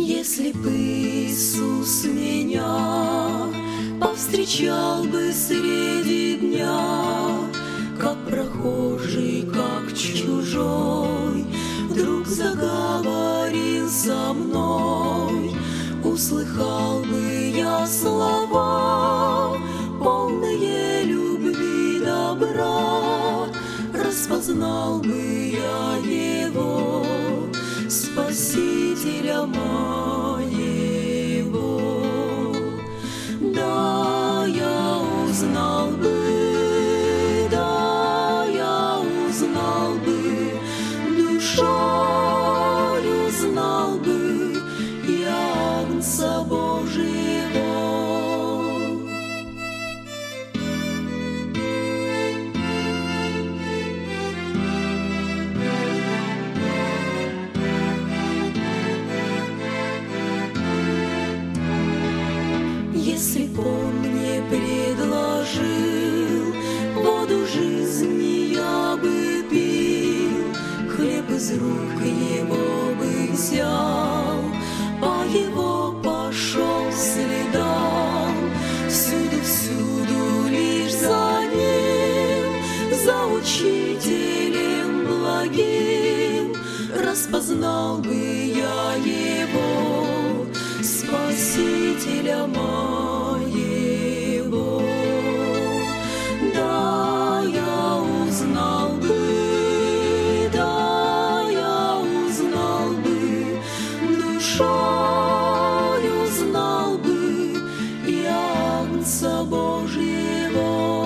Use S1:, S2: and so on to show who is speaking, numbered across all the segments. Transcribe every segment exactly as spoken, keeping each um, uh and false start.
S1: Если б Иисус меня повстречал бы среди дня, как прохожий, как чужой, вдруг заговорил со мной, услыхал бы я слова, полные любви, добра, распознал бы я его, Спасителя моего. Да, я узнал бы, да, я узнал бы, душою знал бы я Агнца Божьего. Если б Он мне предложил воду жизни, я бы пил, хлеб из рук Его бы взял, по Его пошел следам, всюду-всюду лишь за Ним, за Учителем благим, распознал бы я Его, Спасителя моего. Да, я узнал бы, да, я узнал бы, душою знал бы я Агнца Божьего.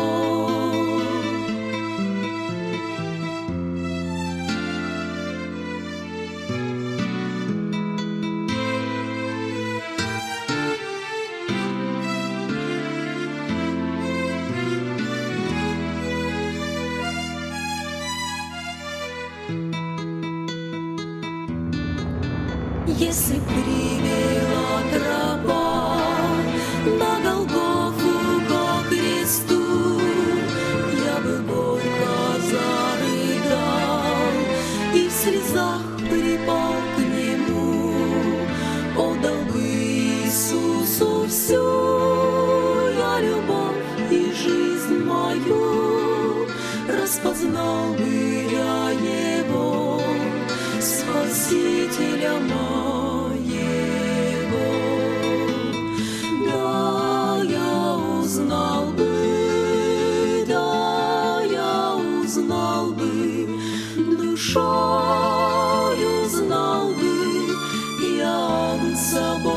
S1: Если привела тропа на Голгофу ко кресту, я бы горько зарыдал и в слезах припал к Нему, отдал бы Иисусу всю я любовь и жизнь мою, распознал бы я Его, Спасителя моего. Да, я узнал бы, да, я узнал бы, душою знал бы я Агнца Божьего.